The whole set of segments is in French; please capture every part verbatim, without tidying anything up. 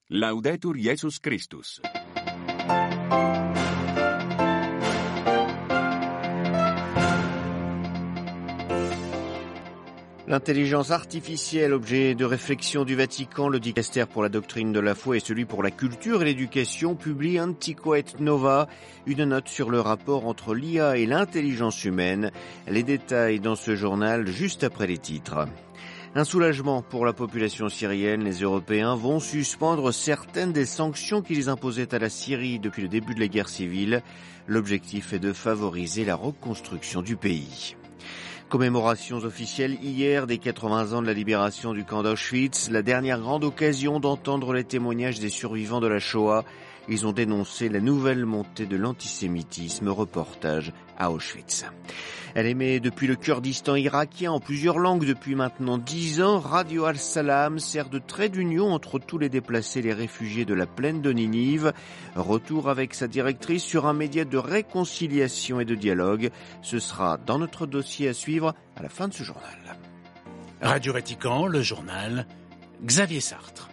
Laudetur Jesus Christus. L'intelligence artificielle, objet de réflexion du Vatican, le dicaster pour la doctrine de la foi et celui pour la culture et l'éducation, publie Antiqua et Nova, une note sur le rapport entre l'I A et l'intelligence humaine. Les détails dans ce journal juste après les titres. Un soulagement pour la population syrienne. Les Européens vont suspendre certaines des sanctions qu'ils imposaient à la Syrie depuis le début de la guerre civile. L'objectif est de favoriser la reconstruction du pays. Commémorations officielles hier des quatre-vingts ans de la libération du camp d'Auschwitz, la dernière grande occasion d'entendre les témoignages des survivants de la Shoah. Ils ont dénoncé la nouvelle montée de l'antisémitisme. Reportage à Auschwitz. Elle émet depuis le Kurdistan irakien en plusieurs langues depuis maintenant dix ans. Radio Al-Salam sert de trait d'union entre tous les déplacés et les réfugiés de la plaine de Ninive. Retour avec sa directrice sur un média de réconciliation et de dialogue. Ce sera dans notre dossier à suivre à la fin de ce journal. Radio Vatican, le journal, Xavier Sartre.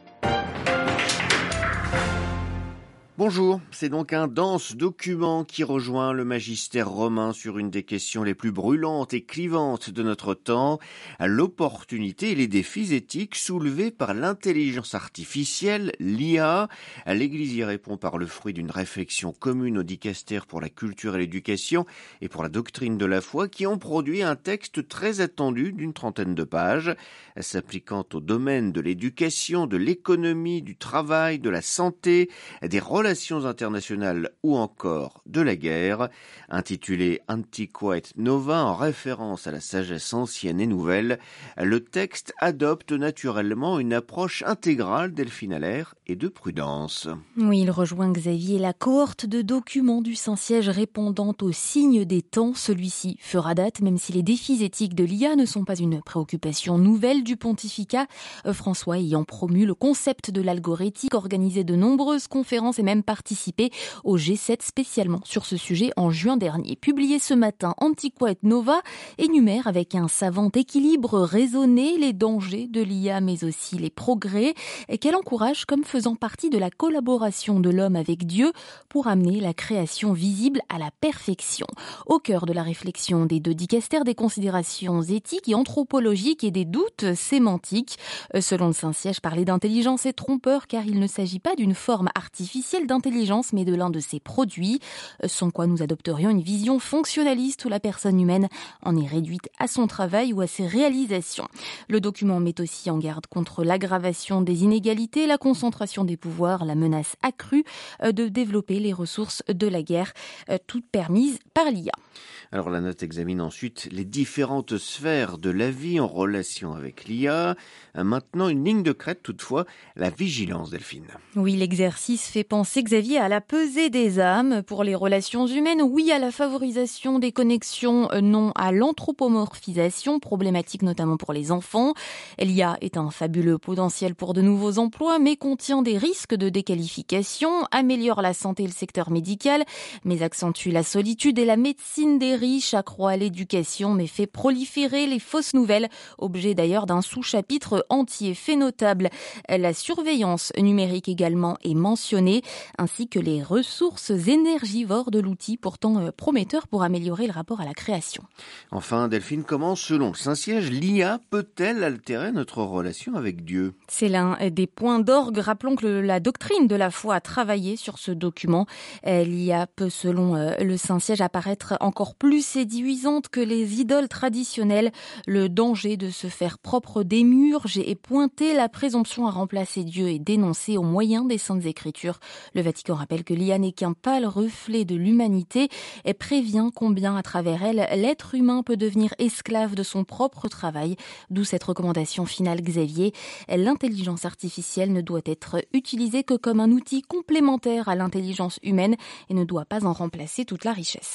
Bonjour, c'est donc un dense document qui rejoint le magistère romain sur une des questions les plus brûlantes et clivantes de notre temps, l'opportunité et les défis éthiques soulevés par l'intelligence artificielle, l'I A. L'Église y répond par le fruit d'une réflexion commune au dicaster pour la culture et l'éducation et pour la doctrine de la foi qui ont produit un texte très attendu d'une trentaine de pages, s'appliquant au domaine de l'éducation, de l'économie, du travail, de la santé, des relations relations internationales ou encore de la guerre, intitulé Antiqua et Nova en référence à la sagesse ancienne et nouvelle. Le texte adopte naturellement une approche intégrale Delphine Allaire et de prudence. Oui, il rejoint Xavier la cohorte de documents du Saint-Siège répondant aux signes des temps. Celui-ci fera date, même si les défis éthiques de l'I A ne sont pas une préoccupation nouvelle du pontificat. François ayant promu le concept de l'algorithmique, organisé de nombreuses conférences et même participé au G sept spécialement sur ce sujet en juin dernier. Publié ce matin, Antiqua et Nova énumère avec un savant équilibre raisonné les dangers de l'I A mais aussi les progrès qu'elle encourage comme faisant partie de la collaboration de l'homme avec Dieu pour amener la création visible à la perfection. Au cœur de la réflexion des deux dicastères, des considérations éthiques et anthropologiques et des doutes sémantiques. Selon le Saint-Siège, parler d'intelligence est trompeur car il ne s'agit pas d'une forme artificielle d'intelligence, mais de l'un de ses produits, sans quoi nous adopterions une vision fonctionnaliste où la personne humaine en est réduite à son travail ou à ses réalisations. Le document met aussi en garde contre l'aggravation des inégalités, la concentration des pouvoirs, la menace accrue de développer les ressources de la guerre, toutes permises par l'I A. Alors la note examine ensuite les différentes sphères de la vie en relation avec l'I A. Maintenant, une ligne de crête toutefois, la vigilance, Delphine. Oui, l'exercice fait penser, Xavier, à la pesée des âmes pour les relations humaines, oui à la favorisation des connexions, non à l'anthropomorphisation, problématique notamment pour les enfants. L'I A est un fabuleux potentiel pour de nouveaux emplois, mais contient des risques de déqualification, améliore la santé et le secteur médical, mais accentue la solitude et la médecine des riches, accroît l'éducation, mais fait proliférer les fausses nouvelles, objet d'ailleurs d'un sous-chapitre entier. Fait notable, la surveillance numérique également est mentionnée, ainsi que les ressources énergivores de l'outil, pourtant prometteur pour améliorer le rapport à la création. Enfin, Delphine, comment, selon le Saint-Siège, l'I A peut-elle altérer notre relation avec Dieu ? C'est l'un des points d'orgue. Rappelons que la doctrine de la foi a travaillé sur ce document. L'I A peut, selon le Saint-Siège, apparaître encore plus séduisante que les idoles traditionnelles. Le danger de se faire propre démurge et pointer la présomption à remplacer Dieu est dénoncé au moyen des Saintes Écritures. Le Vatican rappelle que l'I A n'est qu'un pâle reflet de l'humanité et prévient combien, à travers elle, l'être humain peut devenir esclave de son propre travail. D'où cette recommandation finale, Xavier. L'intelligence artificielle ne doit être utilisée que comme un outil complémentaire à l'intelligence humaine et ne doit pas en remplacer toute la richesse.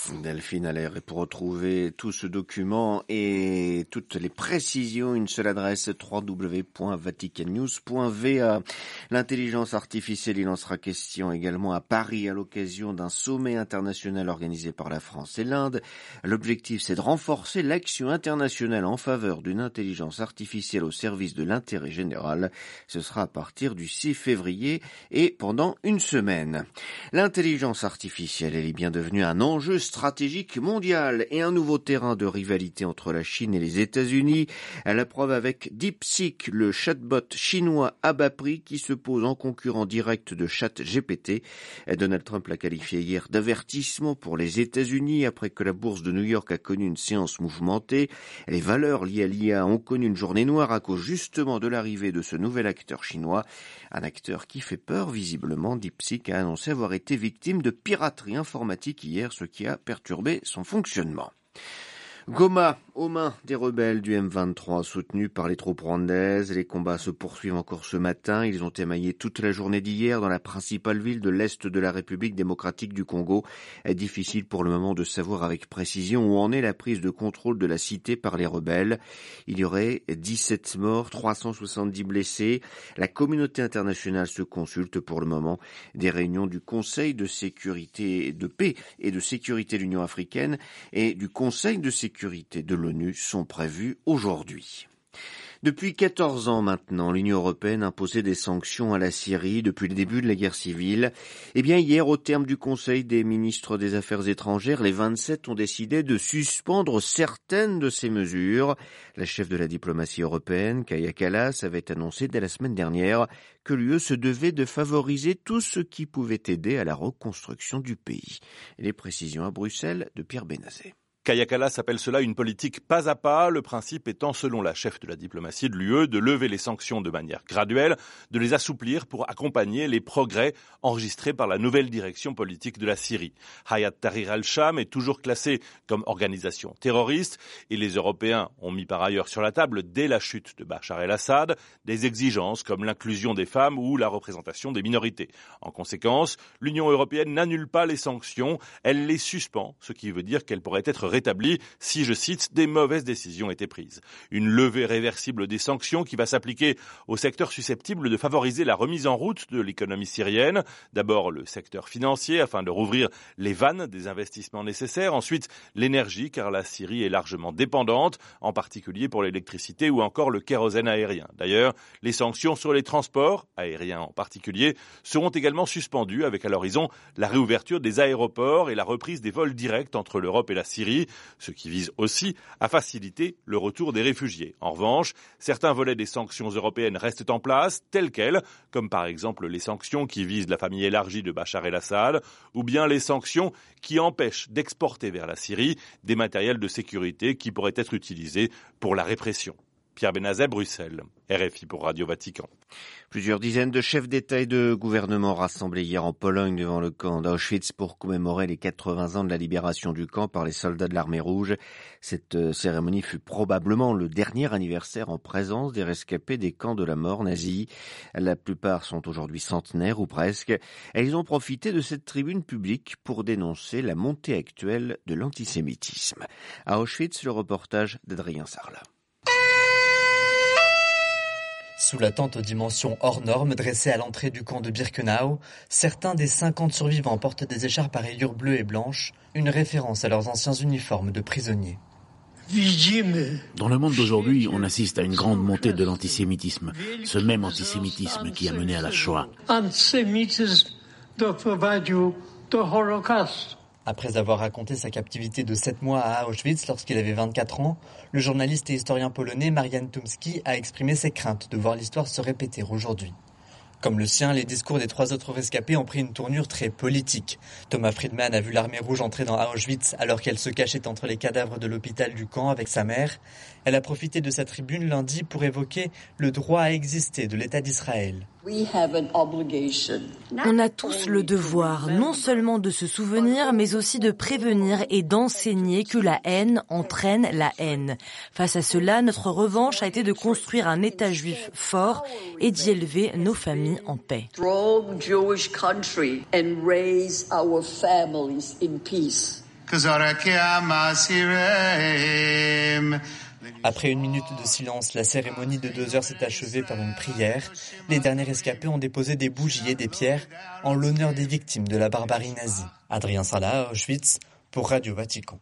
Delphine Allaire, et pour retrouver tout ce document et toutes les précisions, une seule adresse, w w w point vatican news point v a. L'intelligence artificielle, il en sera question également à Paris à l'occasion d'un sommet international organisé par la France et l'Inde. L'objectif, c'est de renforcer l'action internationale en faveur d'une intelligence artificielle au service de l'intérêt général. Ce sera à partir du six février et pendant une semaine. L'intelligence artificielle, elle est bien devenue un enjeu stratégique mondial et un nouveau terrain de rivalité entre la Chine et les États-Unis. À la preuve avec DeepSeek, le chatbot chinois à bas prix qui se pose en concurrent direct de ChatGPT. Donald Trump l'a qualifié hier d'avertissement pour les États-Unis après que la bourse de New York a connu une séance mouvementée. Les valeurs liées à l'I A ont connu une journée noire à cause justement de l'arrivée de ce nouvel acteur chinois. Un acteur qui fait peur, visiblement. DeepSeek a annoncé avoir été victime de piraterie informatique hier, ce qui a perturbé son fonctionnement. Goma, aux mains des rebelles du M vingt-trois, soutenus par les troupes rwandaises. Les combats se poursuivent encore ce matin. Ils ont émaillé toute la journée d'hier dans la principale ville de l'Est de la République démocratique du Congo. Difficile pour le moment de savoir avec précision où en est la prise de contrôle de la cité par les rebelles. Il y aurait dix-sept morts, trois cent soixante-dix blessés. La communauté internationale se consulte pour le moment. Des réunions du Conseil de sécurité, de paix et de sécurité de l'Union africaine et du Conseil de sécurité de l'ONU sont prévues aujourd'hui. Depuis quatorze ans maintenant, l'Union européenne imposait des sanctions à la Syrie depuis le début de la guerre civile. Eh bien, hier, au terme du Conseil des ministres des Affaires étrangères, les vingt-sept ont décidé de suspendre certaines de ces mesures. La chef de la diplomatie européenne, Kaja Kallas, avait annoncé dès la semaine dernière que l'U E se devait de favoriser tout ce qui pouvait aider à la reconstruction du pays. Et les précisions à Bruxelles de Pierre Benazet. Kaja Kallas appelle cela une politique pas à pas, le principe étant, selon la chef de la diplomatie de l'U E, de lever les sanctions de manière graduelle, de les assouplir pour accompagner les progrès enregistrés par la nouvelle direction politique de la Syrie. Hayat Tahrir al-Sham est toujours classée comme organisation terroriste et les Européens ont mis par ailleurs sur la table, dès la chute de Bachar el-Assad, des exigences comme l'inclusion des femmes ou la représentation des minorités. En conséquence, l'Union européenne n'annule pas les sanctions, elle les suspend, ce qui veut dire qu'elles pourraient être rétabli si, je cite, des mauvaises décisions étaient prises. Une levée réversible des sanctions qui va s'appliquer au secteur susceptible de favoriser la remise en route de l'économie syrienne. D'abord le secteur financier afin de rouvrir les vannes des investissements nécessaires. Ensuite l'énergie car la Syrie est largement dépendante, en particulier pour l'électricité ou encore le kérosène aérien. D'ailleurs, les sanctions sur les transports, aériens en particulier, seront également suspendues avec à l'horizon la réouverture des aéroports et la reprise des vols directs entre l'Europe et la Syrie, ce qui vise aussi à faciliter le retour des réfugiés. En revanche, certains volets des sanctions européennes restent en place, telles quelles, comme par exemple les sanctions qui visent la famille élargie de Bachar el-Assad, ou bien les sanctions qui empêchent d'exporter vers la Syrie des matériels de sécurité qui pourraient être utilisés pour la répression. Pierre Benazet, Bruxelles, R F I pour Radio Vatican. Plusieurs dizaines de chefs d'État et de gouvernement rassemblés hier en Pologne devant le camp d'Auschwitz pour commémorer les quatre-vingts ans de la libération du camp par les soldats de l'armée rouge. Cette cérémonie fut probablement le dernier anniversaire en présence des rescapés des camps de la mort nazis. La plupart sont aujourd'hui centenaires ou presque. Et ils ont profité de cette tribune publique pour dénoncer la montée actuelle de l'antisémitisme. À Auschwitz, le reportage d'Adrien Sarlat. Sous la tente aux dimensions hors normes dressée à l'entrée du camp de Birkenau, certains des cinquante survivants portent des écharpes à rayures bleues et blanches, une référence à leurs anciens uniformes de prisonniers. Dans le monde d'aujourd'hui, on assiste à une grande montée de l'antisémitisme, ce même antisémitisme qui a mené à la Shoah. Après avoir raconté sa captivité de sept mois à Auschwitz lorsqu'il avait vingt-quatre ans, le journaliste et historien polonais Marian Tumski a exprimé ses craintes de voir l'histoire se répéter aujourd'hui. Comme le sien, les discours des trois autres rescapés ont pris une tournure très politique. Thomas Friedman a vu l'armée rouge entrer dans Auschwitz alors qu'elle se cachait entre les cadavres de l'hôpital du camp avec sa mère. Elle a profité de sa tribune lundi pour évoquer le droit à exister de l'État d'Israël. On a tous le devoir, non seulement de se souvenir, mais aussi de prévenir et d'enseigner que la haine entraîne la haine. Face à cela, notre revanche a été de construire un État juif fort et d'y élever nos familles en paix. Après une minute de silence, la cérémonie de deux heures s'est achevée par une prière. Les derniers rescapés ont déposé des bougies et des pierres en l'honneur des victimes de la barbarie nazie. Adrien Salah, Auschwitz, pour Radio Vatican.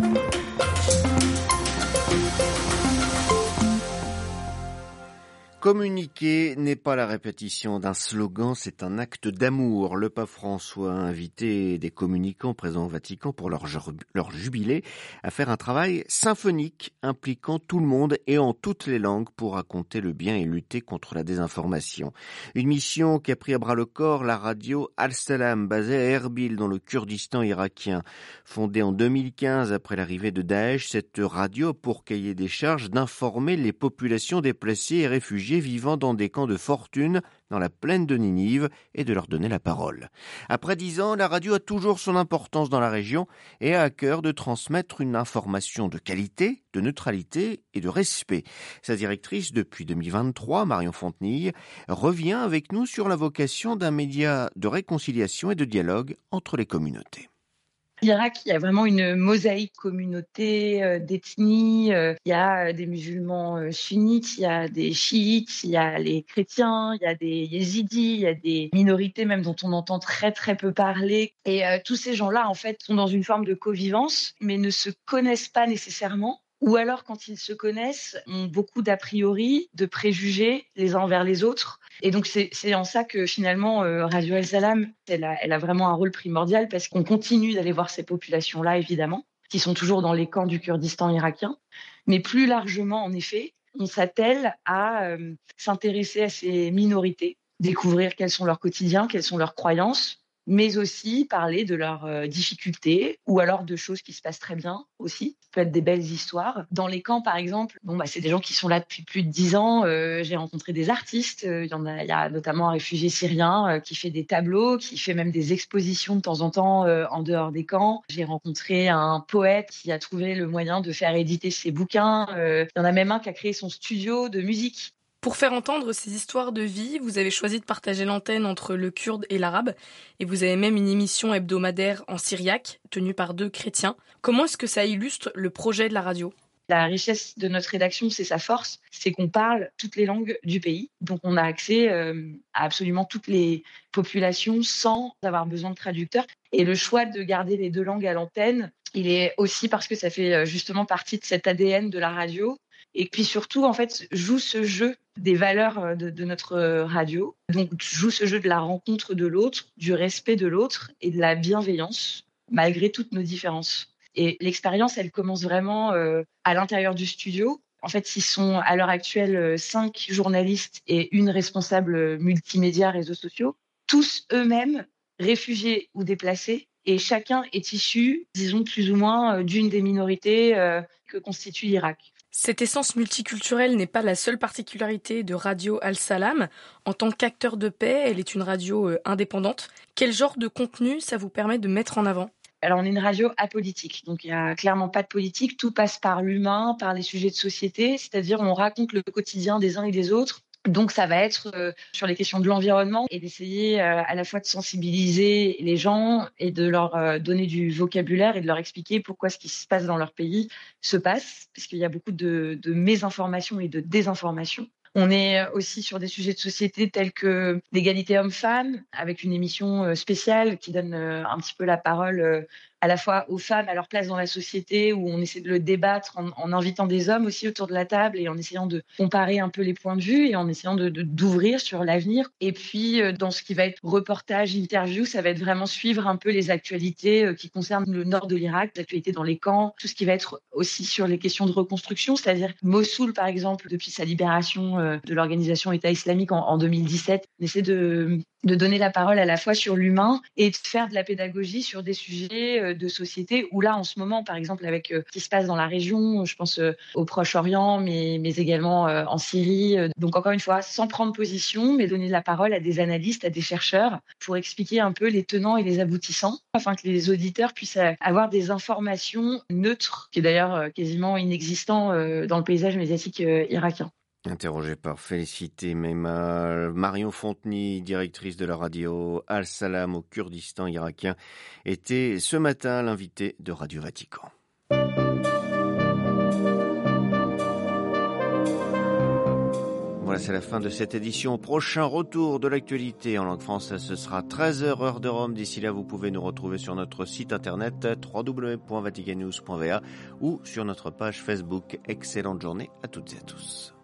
Communiquer n'est pas la répétition d'un slogan, c'est un acte d'amour. Le pape François a invité des communicants présents au Vatican pour leur, leur jubilé à faire un travail symphonique impliquant tout le monde et en toutes les langues pour raconter le bien et lutter contre la désinformation. Une mission qui a pris à bras le corps la radio Al-Salam, basée à Erbil dans le Kurdistan irakien. Fondée en deux mille quinze après l'arrivée de Daesh, cette radio a pour cahier des charges d'informer les populations déplacées et réfugiées vivant dans des camps de fortune dans la plaine de Ninive et de leur donner la parole. Après dix ans, la radio a toujours son importance dans la région et a à cœur de transmettre une information de qualité, de neutralité et de respect. Sa directrice depuis deux mille vingt-trois, Marion Fontenille, revient avec nous sur la vocation d'un média de réconciliation et de dialogue entre les communautés. L'Irak, il y a vraiment une mosaïque communauté euh, d'ethnies. Euh, il y a euh, des musulmans euh, sunnites, il y a des chiites, il y a les chrétiens, il y a des yézidis, il y a des minorités même dont on entend très très peu parler. Et euh, tous ces gens-là, en fait, sont dans une forme de covivence, mais ne se connaissent pas nécessairement. Ou alors, quand ils se connaissent, ont beaucoup d'a priori, de préjugés les uns envers les autres. Et donc, c'est, c'est en ça que finalement, euh, Radio Al-Salam, elle a, elle a vraiment un rôle primordial parce qu'on continue d'aller voir ces populations-là, évidemment, qui sont toujours dans les camps du Kurdistan irakien. Mais plus largement, en effet, on s'attelle à euh, s'intéresser à ces minorités, découvrir quels sont leurs quotidiens, quelles sont leurs croyances, mais aussi parler de leurs euh, difficultés ou alors de choses qui se passent très bien aussi. Ça peut être des belles histoires. Dans les camps, par exemple, bon, bah, c'est des gens qui sont là depuis plus de dix ans. Euh, j'ai rencontré des artistes. Il euh, y en a, il y a notamment un réfugié syrien euh, qui fait des tableaux, qui fait même des expositions de temps en temps euh, en dehors des camps. J'ai rencontré un poète qui a trouvé le moyen de faire éditer ses bouquins. Euh, il y en a même un qui a créé son studio de musique. Pour faire entendre ces histoires de vie, vous avez choisi de partager l'antenne entre le kurde et l'arabe, et vous avez même une émission hebdomadaire en syriaque, tenue par deux chrétiens. Comment est-ce que ça illustre le projet de la radio ? La richesse de notre rédaction, c'est sa force, c'est qu'on parle toutes les langues du pays. Donc on a accès euh, à absolument toutes les populations sans avoir besoin de traducteurs. Et le choix de garder les deux langues à l'antenne, il est aussi parce que ça fait justement partie de cet A D N de la radio. Et puis surtout, en fait, joue ce jeu des valeurs de, de notre radio. Donc, joue ce jeu de la rencontre de l'autre, du respect de l'autre et de la bienveillance, malgré toutes nos différences. Et l'expérience, elle commence vraiment euh, à l'intérieur du studio. En fait, ils sont à l'heure actuelle cinq journalistes et une responsable multimédia réseaux sociaux, tous eux-mêmes réfugiés ou déplacés. Et chacun est issu, disons, plus ou moins d'une des minorités euh, que constitue l'Irak. Cette essence multiculturelle n'est pas la seule particularité de Radio Al-Salam. En tant qu'acteur de paix, elle est une radio euh, indépendante. Quel genre de contenu ça vous permet de mettre en avant ? Alors, on est une radio apolitique, donc il n'y a clairement pas de politique. Tout passe par l'humain, par les sujets de société, c'est-à-dire on raconte le quotidien des uns et des autres. Donc, ça va être euh, sur les questions de l'environnement et d'essayer euh, à la fois de sensibiliser les gens et de leur euh, donner du vocabulaire et de leur expliquer pourquoi ce qui se passe dans leur pays se passe, parce qu'il y a beaucoup de, de mésinformation et de désinformation. On est aussi sur des sujets de société tels que l'égalité homme-femme, avec une émission spéciale qui donne un petit peu la parole à la fois aux femmes, à leur place dans la société, où on essaie de le débattre en, en invitant des hommes aussi autour de la table et en essayant de comparer un peu les points de vue et en essayant de, de, d'ouvrir sur l'avenir. Et puis, dans ce qui va être reportage, interview, ça va être vraiment suivre un peu les actualités qui concernent le nord de l'Irak, les actualités dans les camps, tout ce qui va être aussi sur les questions de reconstruction, c'est-à-dire Mossoul, par exemple, depuis sa libération de l'organisation État islamique en, en deux mille dix-sept, on essaie de, de donner la parole à la fois sur l'humain et de faire de la pédagogie sur des sujets de société où là, en ce moment, par exemple, avec euh, ce qui se passe dans la région, je pense euh, au Proche-Orient, mais, mais également euh, en Syrie. Donc, encore une fois, sans prendre position, mais donner la parole à des analystes, à des chercheurs pour expliquer un peu les tenants et les aboutissants, afin que les auditeurs puissent avoir des informations neutres, qui est d'ailleurs euh, quasiment inexistant euh, dans le paysage médiatique euh, irakien. Interrogée par Félicité Meyma, Marion Fonteny, directrice de la radio Al-Salam au Kurdistan irakien, était ce matin l'invitée de Radio Vatican. Voilà, c'est la fin de cette édition. Prochain retour de l'actualité en langue française, ce sera treize heures heure de Rome. D'ici là, vous pouvez nous retrouver sur notre site internet w w w point vatican news point v a ou sur notre page Facebook. Excellente journée à toutes et à tous.